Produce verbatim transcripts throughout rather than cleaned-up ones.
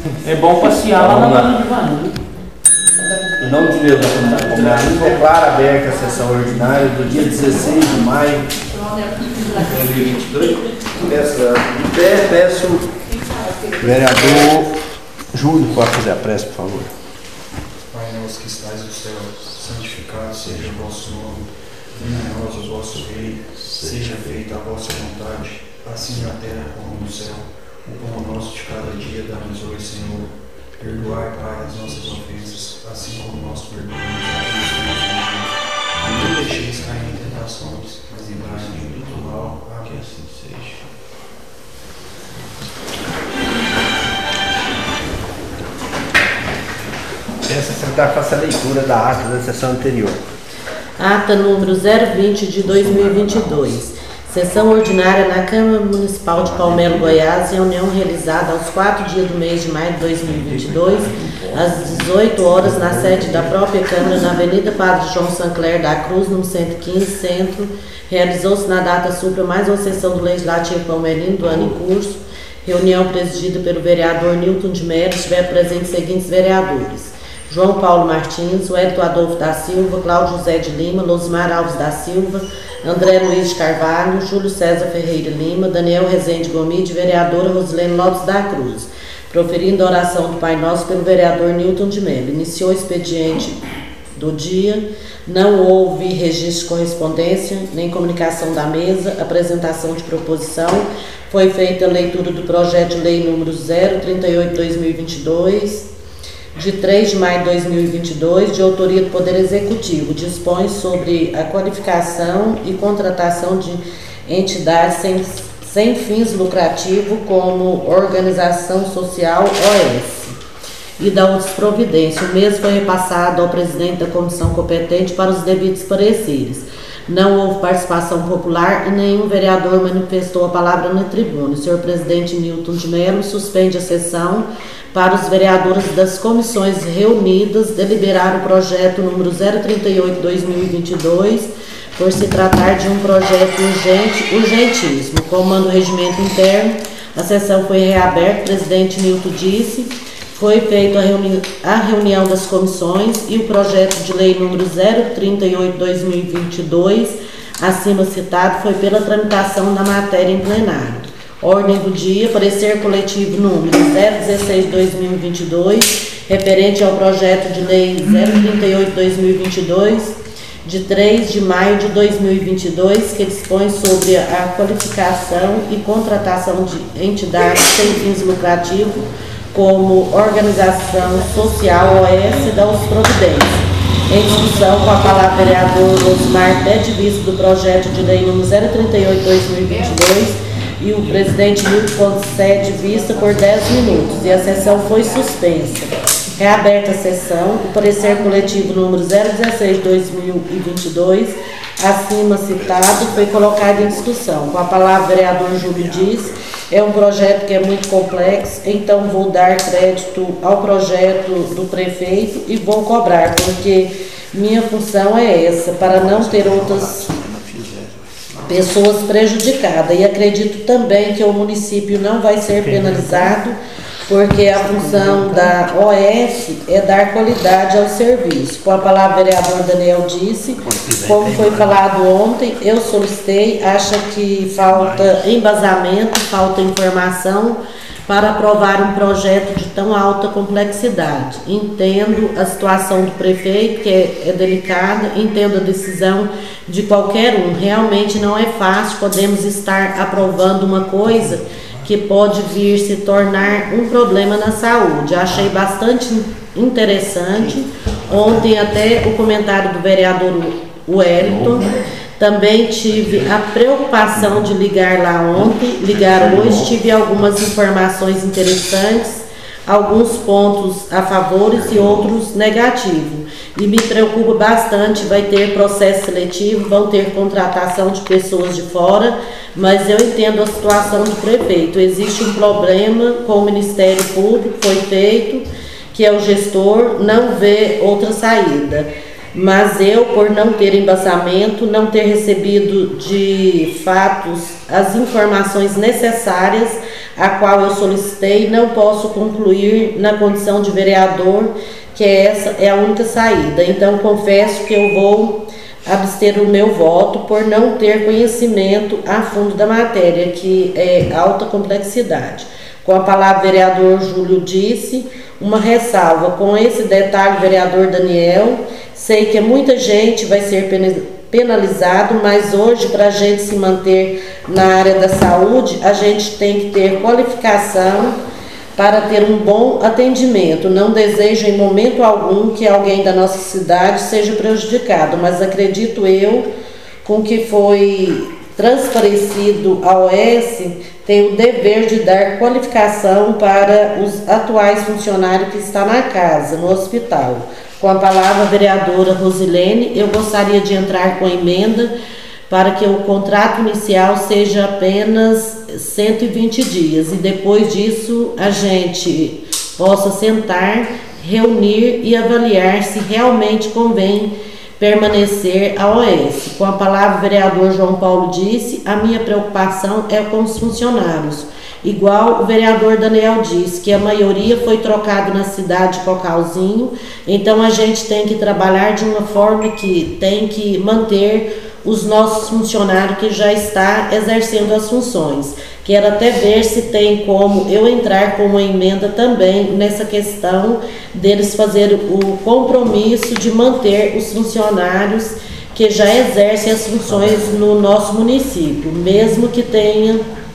É bom passear lá na Vila de Vanu. Em nome de Deus, declara aberta a sessão ordinária do dia dezesseis de maio de dois mil e vinte e dois. Peço, de pé, peço vereador Júlio, pode fazer a prece, por favor. Pai nosso que estais no céu, santificado seja o vosso nome, venha a nós o vosso reino, seja feita a vossa vontade, assim na terra como no céu. O pão nosso de cada dia dá-nos hoje, Senhor. Perdoai, Pai, as nossas ofensas, assim como nós perdoamos aqueles que nos ofendem. E não deixeis cair em tentações, mas livrai-nos do mal. Amém. Que assim seja. Peço a secretária faça a leitura da ata da sessão anterior. Ata número zero vinte de dois mil e vinte e dois. Sessão ordinária na Câmara Municipal de Palmelo, Goiás, reunião realizada aos quatro dias do mês de maio de dois mil e vinte e dois, às dezoito horas, na sede da própria Câmara, na Avenida Padre João Sancler da Cruz, número cento e quinze, Centro. Realizou-se na data supra mais uma sessão do Legislativo Palmelino do ano em curso. Reunião presidida pelo vereador Nilton de Mello. Estiver presentes os seguintes vereadores: João Paulo Martins, Wellington Adolfo da Silva, Cláudio José de Lima, Losmar Alves da Silva, André Luiz de Carvalho, Júlio César Ferreira Lima, Daniel Rezende Gomide, vereadora Rosilene Lopes da Cruz. Proferindo a oração do Pai Nosso pelo vereador Nilton de Mello. Iniciou o expediente do dia, não houve registro de correspondência, nem comunicação da mesa, apresentação de proposição. Foi feita a leitura do projeto de lei número zero trinta e oito barra dois mil e vinte e dois, de três de maio de dois mil e vinte e dois, de autoria do Poder Executivo, dispõe sobre a qualificação e contratação de entidades sem, sem fins lucrativos como Organização Social O S e da outras providências. O mesmo foi repassado ao presidente da comissão competente para os devidos pareceres. Não houve participação popular e nenhum vereador manifestou a palavra na tribuna. O senhor presidente Nilton de Mello suspende a sessão para os vereadores das comissões reunidas deliberar o projeto número zero trinta e oito barra dois mil e vinte e dois, por se tratar de um projeto urgente, urgentíssimo. Comando o regimento interno, a sessão foi reaberta, o presidente Nilton disse, foi feita a, reuni a reunião das comissões e o projeto de lei número zero trinta e oito barra dois mil e vinte e dois, acima citado, foi pela tramitação da matéria em plenário. Ordem do dia, parecer coletivo número zero dezesseis barra dois mil e vinte e dois, referente ao projeto de lei zero trinta e oito barra dois mil e vinte e dois, de três de maio de dois mil e vinte e dois, que dispõe sobre a qualificação e contratação de entidades sem fins lucrativos, como Organização Social O S da Os Providências. Em discussão, com a palavra vereador Osmar, pede vista do projeto de lei número zero trinta e oito barra dois mil e vinte e dois, e o presidente Nilton concede vista por dez minutos e a sessão foi suspensa. Reaberta a sessão, o parecer coletivo número zero dezesseis barra dois mil e vinte e dois, acima citado, foi colocado em discussão. Com a palavra, o vereador Júlio diz, é um projeto que é muito complexo, então vou dar crédito ao projeto do prefeito e vou cobrar, porque minha função é essa, para não ter outras pessoas prejudicadas. E acredito também que o município não vai ser penalizado, porque a função da O S é dar qualidade ao serviço. Com a palavra, o vereador Daniel disse, como foi falado ontem, eu solicitei, acha que falta embasamento, falta informação para aprovar um projeto de tão alta complexidade. Entendo a situação do prefeito, que é, é delicada, entendo a decisão de qualquer um. Realmente não é fácil, podemos estar aprovando uma coisa que pode vir se tornar um problema na saúde. Achei bastante interessante. Ontem até o comentário do vereador Wellington. Também tive a preocupação de ligar lá ontem, ligar hoje, tive algumas informações interessantes, alguns pontos a favor e outros negativos. E me preocupa bastante, vai ter processo seletivo, vão ter contratação de pessoas de fora, mas eu entendo a situação do prefeito. Existe um problema com o Ministério Público, foi feito, que é o gestor, não vê outra saída. Mas eu, por não ter embasamento, não ter recebido de fatos as informações necessárias, a qual eu solicitei, não posso concluir na condição de vereador, que essa é a única saída. Então, confesso que eu vou abster o meu voto por não ter conhecimento a fundo da matéria, que é alta complexidade. Com a palavra, vereador Júlio disse, uma ressalva, com esse detalhe, vereador Daniel, sei que muita gente vai ser penalizado, mas hoje, para a gente se manter na área da saúde, a gente tem que ter qualificação para ter um bom atendimento. Não desejo em momento algum que alguém da nossa cidade seja prejudicado, mas acredito eu, com que foi transparecido ao O S, tem o dever de dar qualificação para os atuais funcionários que estão na casa, no hospital. Com a palavra, vereadora Rosilene, eu gostaria de entrar com a emenda para que o contrato inicial seja apenas cento e vinte dias e depois disso a gente possa sentar, reunir e avaliar se realmente convém permanecer a O S. Com a palavra, o vereador João Paulo disse, a minha preocupação é com os funcionários. Igual o vereador Daniel disse, que a maioria foi trocado na cidade de Cocalzinho, então a gente tem que trabalhar de uma forma que tem que manter os nossos funcionários que já está exercendo as funções. Quero até ver se tem como eu entrar com uma emenda também nessa questão deles fazer o compromisso de manter os funcionários que já exercem as funções no nosso município, mesmo que tenha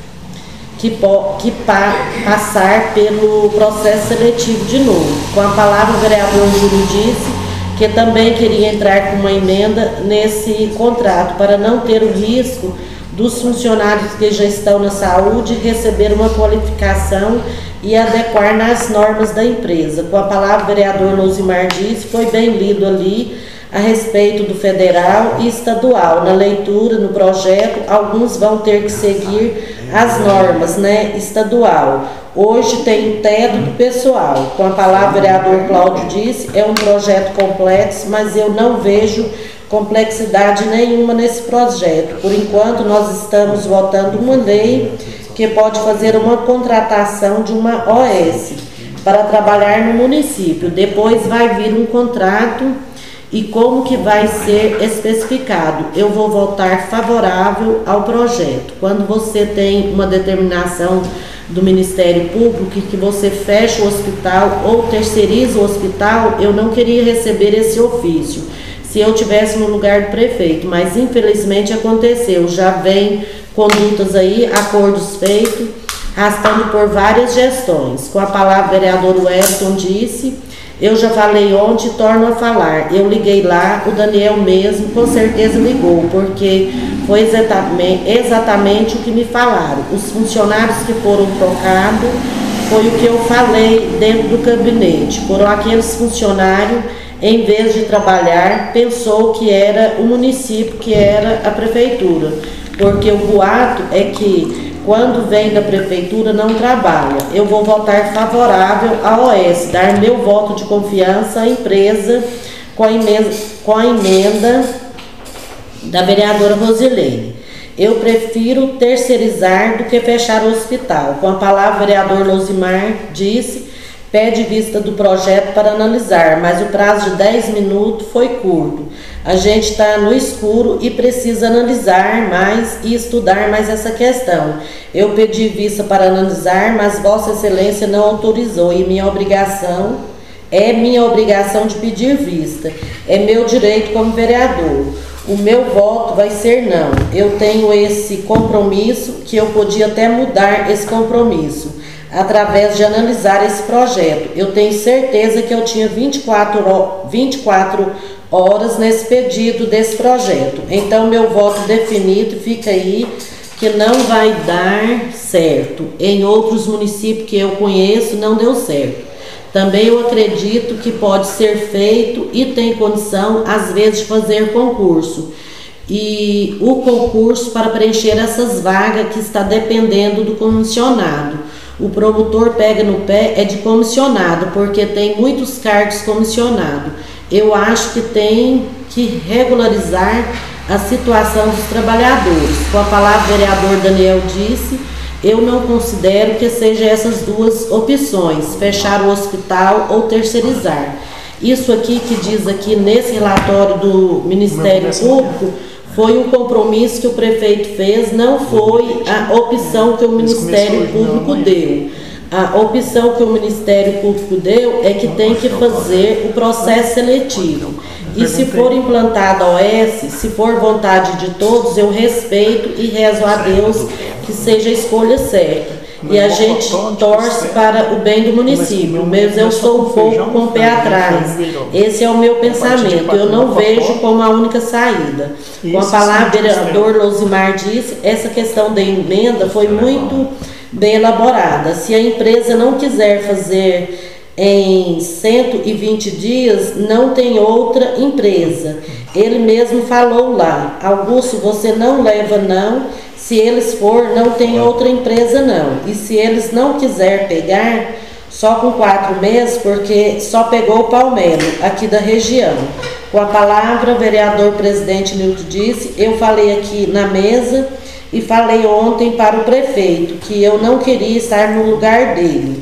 que, que pa, passar pelo processo seletivo de novo. Com a palavra, o vereador Júlio disse que também queria entrar com uma emenda nesse contrato para não ter o risco dos funcionários que já estão na saúde receber uma qualificação e adequar nas normas da empresa. Com a palavra, o vereador Louzimar disse, foi bem lido ali a respeito do federal e estadual. Na leitura, no projeto, alguns vão ter que seguir as normas, né, estadual. Hoje tem o teto do pessoal. Com a palavra, o vereador Cláudio disse, é um projeto complexo, mas eu não vejo complexidade nenhuma nesse projeto. Por enquanto, nós estamos votando uma lei que pode fazer uma contratação de uma O S para trabalhar no município. Depois vai vir um contrato e como que vai ser especificado. Eu vou votar favorável ao projeto. Quando você tem uma determinação do Ministério Público que você fecha o hospital ou terceiriza o hospital, eu não queria receber esse ofício se eu tivesse no lugar do prefeito, mas infelizmente aconteceu. Já vem condutas aí, acordos feitos, arrastando por várias gestões. Com a palavra, o vereador Wellington disse, eu já falei ontem e torno a falar, eu liguei lá, o Daniel mesmo com certeza ligou, porque foi exatamente, exatamente o que me falaram. Os funcionários que foram trocados, foi o que eu falei dentro do gabinete, foram aqueles funcionários, em vez de trabalhar, pensou que era o município, que era a prefeitura, porque o boato é que quando vem da prefeitura não trabalha. Eu vou votar favorável à O S, dar meu voto de confiança à empresa com a emenda, com a emenda da vereadora Rosilene. Eu prefiro terceirizar do que fechar o hospital. Com a palavra, o vereador Louzimar disse, pede vista do projeto para analisar, mas o prazo de dez minutos foi curto. A gente está no escuro e precisa analisar mais e estudar mais essa questão. Eu pedi vista para analisar, mas Vossa Excelência não autorizou e minha obrigação, é minha obrigação de pedir vista. É meu direito como vereador. O meu voto vai ser não. Eu tenho esse compromisso que eu podia até mudar esse compromisso através de analisar esse projeto. Eu tenho certeza que eu tinha vinte e quatro horas nesse pedido desse projeto. Então, meu voto definido fica aí que não vai dar certo. Em outros municípios que eu conheço, não deu certo. Também eu acredito que pode ser feito e tem condição, às vezes, de fazer concurso. E o concurso para preencher essas vagas que está dependendo do comissionado. O promotor pega no pé é de comissionado, porque tem muitos cargos comissionados. Eu acho que tem que regularizar a situação dos trabalhadores. Com a palavra, o vereador Daniel disse, eu não considero que sejam essas duas opções, fechar o hospital ou terceirizar. Isso aqui que diz aqui nesse relatório do Ministério Público foi um compromisso que o prefeito fez, não foi a opção que o Ministério Público deu. A opção que o Ministério Público deu é que tem que fazer o processo seletivo. E se for implantada a O S, se for vontade de todos, eu respeito e rezo a Deus que seja a escolha certa. E a gente torce para o bem do município, mas eu sou um pouco com o pé atrás. Esse é o meu pensamento, eu não vejo como a única saída. Com a palavra, o vereador Losimar disse, essa questão da emenda foi muito bem elaborada. Se a empresa não quiser fazer em cento e vinte dias, não tem outra empresa. Ele mesmo falou lá, Augusto, você não leva não, se eles for, não tem outra empresa não. E se eles não quiser pegar, só com quatro meses, porque só pegou o Palmelo, aqui da região. Com a palavra, o vereador presidente Nilton disse, eu falei aqui na mesa e falei ontem para o prefeito, que eu não queria estar no lugar dele.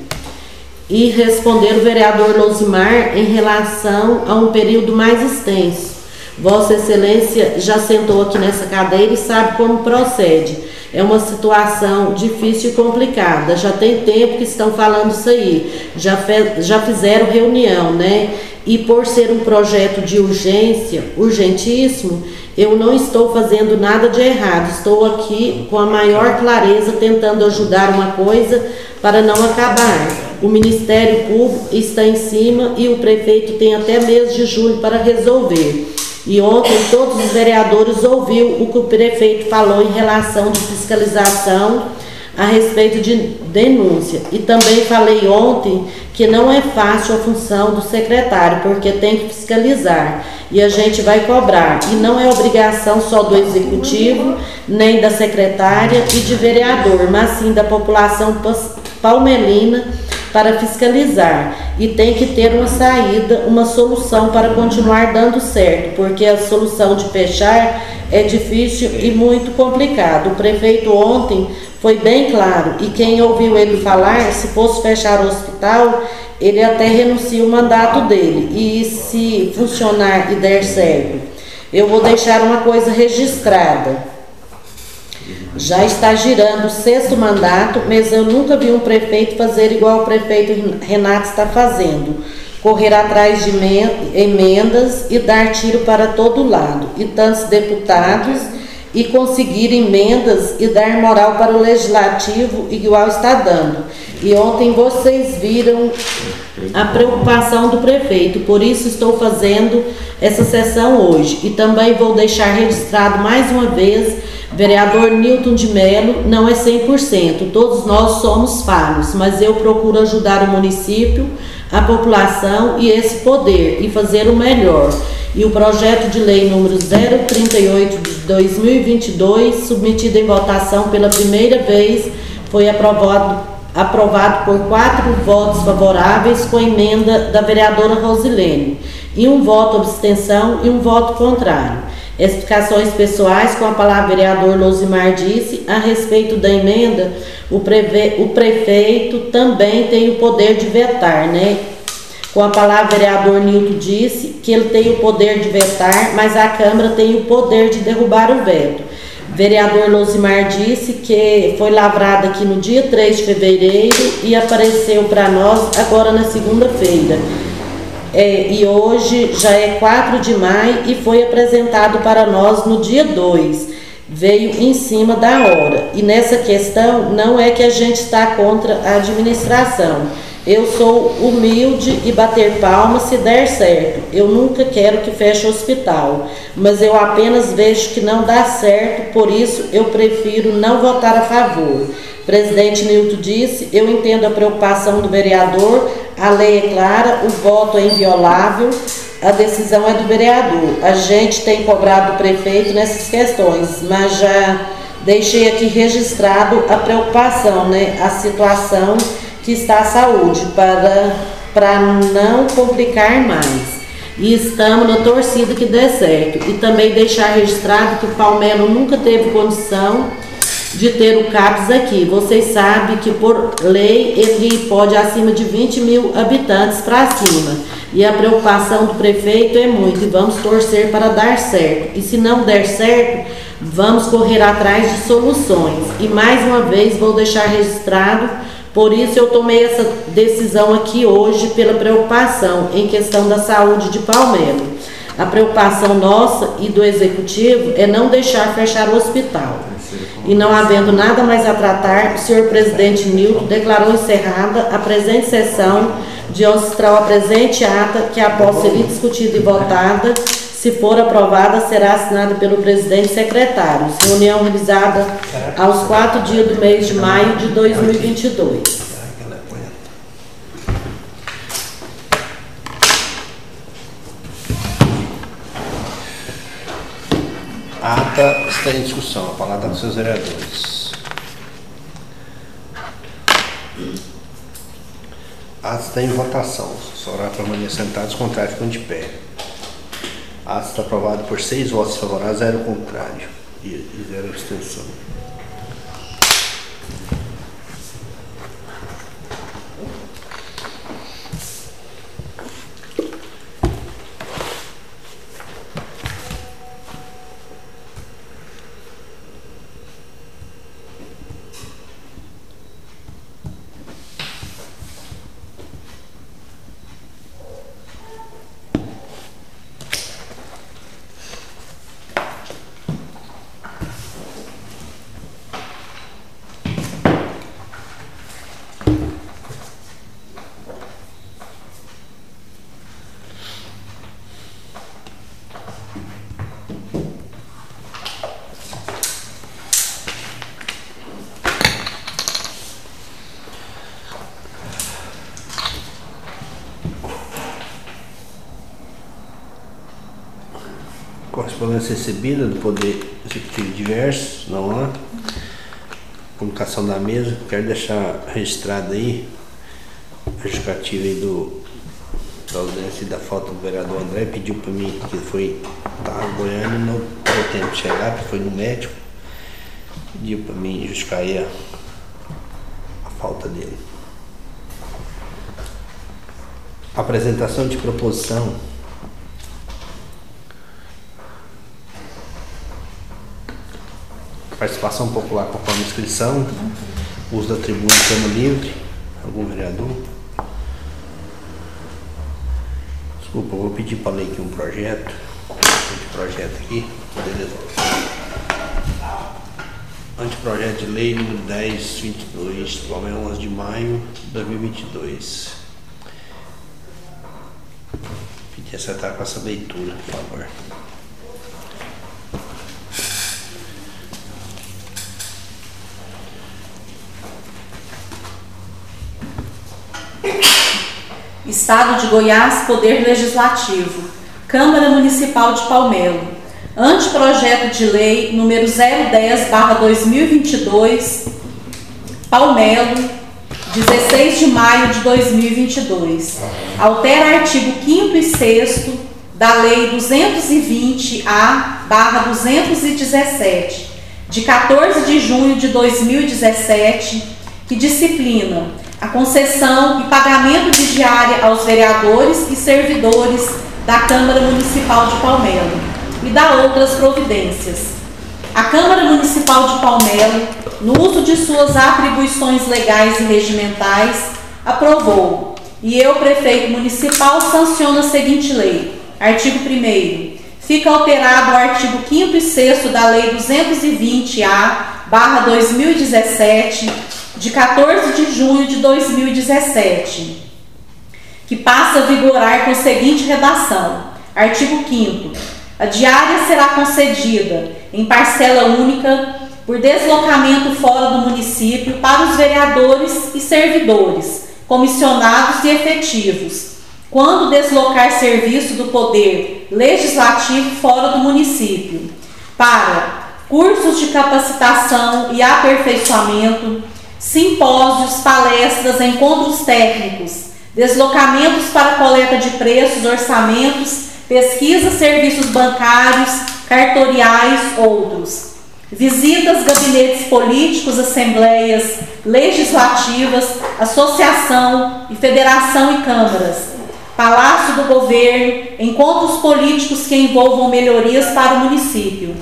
E responder o vereador Losimar em relação a um período mais extenso. Vossa Excelência já sentou aqui nessa cadeira e sabe como procede. É uma situação difícil e complicada. Já tem tempo que estão falando isso aí. Já, fe, já fizeram reunião, né? E por ser um projeto de urgência, urgentíssimo, eu não estou fazendo nada de errado. Estou aqui com a maior clareza tentando ajudar uma coisa para não acabar. O Ministério Público está em cima e o prefeito tem até mês de julho para resolver. E ontem todos os vereadores ouviram o que o prefeito falou em relação de fiscalização a respeito de denúncia. E também falei ontem que não é fácil a função do secretário, porque tem que fiscalizar e a gente vai cobrar. E não é obrigação só do executivo, nem da secretária e de vereador, mas sim da população palmelina para fiscalizar. E tem que ter uma saída, uma solução para continuar dando certo, porque a solução de fechar é difícil e muito complicado. O prefeito ontem foi bem claro, e quem ouviu ele falar, se fosse fechar o hospital, ele até renuncia o mandato dele. E se funcionar e der certo, eu vou deixar uma coisa registrada. Já está girando o sexto mandato, mas eu nunca vi um prefeito fazer igual o prefeito Renato está fazendo. Correr atrás de emendas e dar tiro para todo lado. E tantos deputados e conseguir emendas e dar moral para o legislativo igual está dando. E ontem vocês viram a preocupação do prefeito, por isso estou fazendo essa sessão hoje. E também vou deixar registrado mais uma vez, vereador Nilton de Mello não é cem por cento, todos nós somos falhos, mas eu procuro ajudar o município, a população e esse poder e fazer o melhor. E o projeto de lei número zero trinta e oito de dois mil e vinte e dois, submetido em votação pela primeira vez, foi aprovado, aprovado por quatro votos favoráveis com a emenda da vereadora Rosilene, e um voto abstenção e um voto contrário. Explicações pessoais, com a palavra vereador Losimar disse, a respeito da emenda, o, preve, o prefeito também tem o poder de vetar, né? Com a palavra vereador Nilton disse que ele tem o poder de vetar, mas a Câmara tem o poder de derrubar o veto. Vereador Losimar disse que foi lavrado aqui no dia três de fevereiro e apareceu para nós agora na segunda-feira. É, e hoje já é quatro de maio e foi apresentado para nós no dia dois. Veio em cima da hora. E nessa questão não é que a gente está contra a administração. Eu sou humilde e bater palmas se der certo. Eu nunca quero que feche o hospital, mas eu apenas vejo que não dá certo, por isso eu prefiro não votar a favor. Presidente Nilton disse, eu entendo a preocupação do vereador, a lei é clara, o voto é inviolável, a decisão é do vereador. A gente tem cobrado do prefeito nessas questões, mas já deixei aqui registrado a preocupação, né, a situação que está a saúde, para, para não complicar mais. E estamos na torcida que dê certo. E também deixar registrado que o Palmelo nunca teve condição de ter o CAPES aqui. Vocês sabem que por lei ele pode acima de vinte mil habitantes para cima. E a preocupação do prefeito é muito, e vamos torcer para dar certo. E se não der certo, vamos correr atrás de soluções. E mais uma vez vou deixar registrado, por isso eu tomei essa decisão aqui hoje pela preocupação em questão da saúde de Palmelo. A preocupação nossa e do executivo é não deixar fechar o hospital. E não havendo nada mais a tratar, o senhor presidente Nilton declarou encerrada a presente sessão, de onde se trará a presente ata, que após ser discutida e votada, se for aprovada, será assinada pelo presidente e secretários. Reunião realizada aos quatro dias do mês de maio de dois mil e vinte e dois. A ata está em discussão. A palavra dos seus vereadores. A ata está em votação. Só orar permanecer sentados, contrário ficam de pé. A ata está aprovada por seis votos favoráveis, zero contrário e, e zero abstenção. Correspondência recebida do Poder Executivo diversos, não há. Comunicação da mesa, quero deixar registrado aí a justificativa aí do, da ausência e da falta do vereador André. Pediu para mim que ele foi tá, em Goiânia, não deu tempo de chegar, porque foi no médico. Pediu para mim justificar aí a, a falta dele. Apresentação de proposição. Participação popular conforme inscrição, uso da tribuna de tema livre. Algum vereador? Desculpa, eu vou pedir para ler aqui um projeto. Um projeto aqui. Beleza. Anteprojeto de lei número dez vinte e dois, Palmelo, onze de maio de dois mil e vinte e dois. Pedir acertar com essa leitura, por favor. Estado de Goiás, Poder Legislativo, Câmara Municipal de Palmelo. Anteprojeto de lei número zero dez barra dois mil e vinte e dois, Palmelo, dezesseis de maio de dois mil e vinte e dois. Altera artigo quinto e sexto da Lei duzentos e vinte A barra duzentos e dezessete, de quatorze de junho de dois mil e dezessete, que disciplina a concessão e pagamento de diária aos vereadores e servidores da Câmara Municipal de Palmelo e dá outras providências. A Câmara Municipal de Palmelo, no uso de suas atribuições legais e regimentais, aprovou, e eu, prefeito municipal, sanciono a seguinte lei. Artigo primeiro. Fica alterado o artigo quinto e sexto da Lei duzentos e vinte A barra dois mil e dezessete, de quatorze de junho de dois mil e dezessete, que passa a vigorar com a seguinte redação. Artigo quinto. A diária será concedida em parcela única por deslocamento fora do município para os vereadores e servidores, comissionados e efetivos, quando deslocar serviço do Poder Legislativo fora do município, para cursos de capacitação e aperfeiçoamento, simpósios, palestras, encontros técnicos, deslocamentos para coleta de preços, orçamentos, pesquisas, serviços bancários, cartoriais, outros. visitas, gabinetes políticos, assembleias legislativas, associação e federação e câmaras, Palácio do Governo, encontros políticos que envolvam melhorias para o município.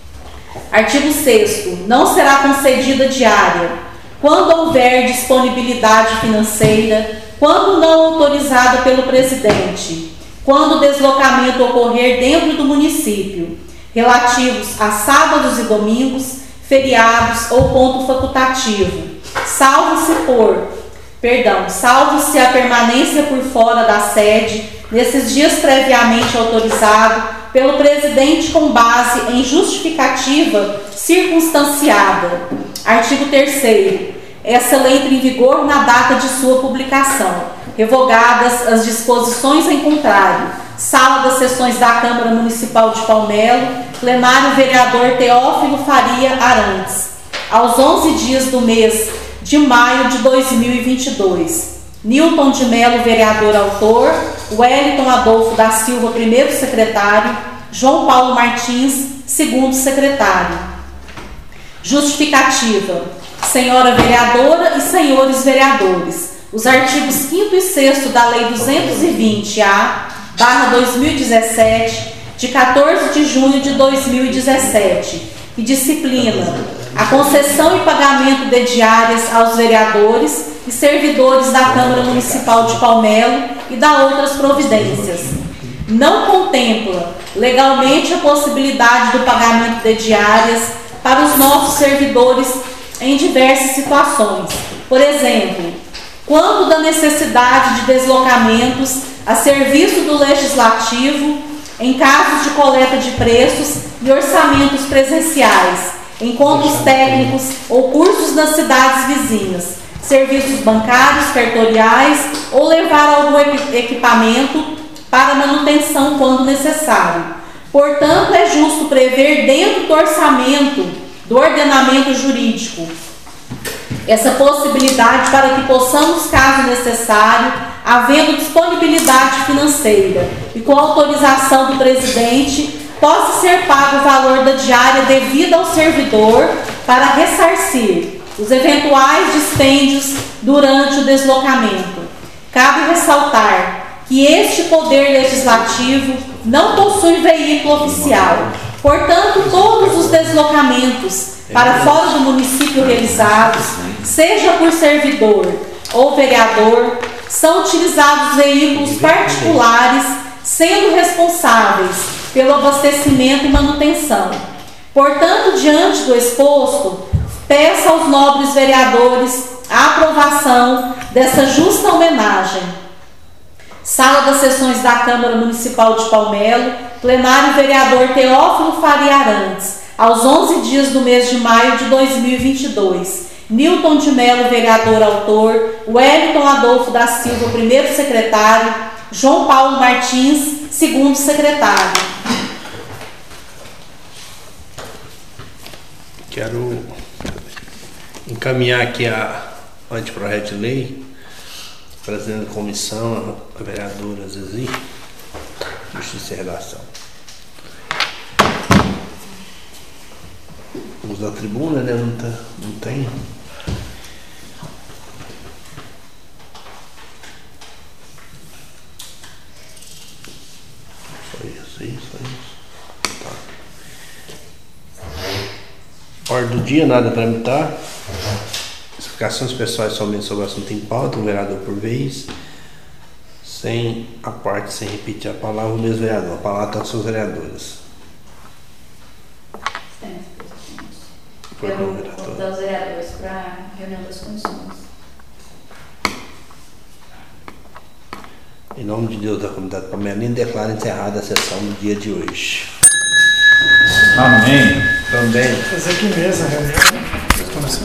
Artigo sexto. Não será concedida diária, quando houver disponibilidade financeira, quando não autorizada pelo presidente, quando o deslocamento ocorrer dentro do município, relativos a sábados e domingos, feriados ou ponto facultativo, salvo-se por, perdão, salvo-se a permanência por fora da sede, nesses dias previamente autorizado pelo presidente com base em justificativa circunstanciada. Artigo terceiro. Essa lei entra em vigor na data de sua publicação, revogadas as disposições em contrário. Sala das sessões da Câmara Municipal de Palmelo, plenário vereador Teófilo Faria Arantes, aos onze dias do mês de maio de dois mil e vinte e dois. Nilton de Melo, vereador autor, Wellington Adolfo da Silva, primeiro secretário, João Paulo Martins, segundo secretário. Justificativa. Senhora vereadora e senhores vereadores, os artigos quinto e sexto da Lei duzentos e vinte A barra dois mil e dezessete, de quatorze de junho de dois mil e dezessete, que disciplina a concessão e pagamento de diárias aos vereadores e servidores da Câmara Municipal de Palmelo e da outras providências. Não contempla legalmente a possibilidade do pagamento de diárias para os nossos servidores em diversas situações. Por exemplo, quando da necessidade de deslocamentos a serviço do Legislativo, em casos de coleta de preços e orçamentos presenciais, encontros técnicos ou cursos nas cidades vizinhas, serviços bancários, cartoriais ou levar algum equipamento para manutenção quando necessário. Portanto, é justo prever dentro do orçamento do ordenamento jurídico essa possibilidade para que possamos, caso necessário, havendo disponibilidade financeira e com autorização do presidente, possa ser pago o valor da diária devida ao servidor para ressarcir os eventuais dispêndios durante o deslocamento. Cabe ressaltar que este Poder Legislativo não possui veículo oficial. Portanto, todos os deslocamentos para fora do município realizados, seja por servidor ou vereador, são utilizados veículos particulares, sendo responsáveis pelo abastecimento e manutenção. Portanto, diante do exposto, peço aos nobres vereadores a aprovação dessa justa homenagem. Sala das sessões da Câmara Municipal de Palmelo, plenário vereador Teófilo Faria Arantes, aos onze dias do mês de maio de dois mil e vinte e dois. Nilton de Melo, vereador autor, Wellington Adolfo da Silva, primeiro secretário, João Paulo Martins, segundo secretário. Quero encaminhar aqui a anteprojeto de lei, presidente da comissão, a vereadora Zizi, Justiça e Redação. Vamos da tribuna, né? Não, tá, não tem. Só isso, isso, isso. Tá. Ordem do dia, nada a tramitar. Explicações pessoais somente sobre o assunto em pauta, um vereador por vez. Sem a parte, sem repetir a palavra, o mesmo vereador. A palavra está com seus vereadores. Eu vou convidar os vereadores para a reunião das comissões. Em nome de Deus da comunidade palmelina, declaro encerrada a sessão do dia de hoje. Amém. Também. Fazer aqui mesmo a reunião.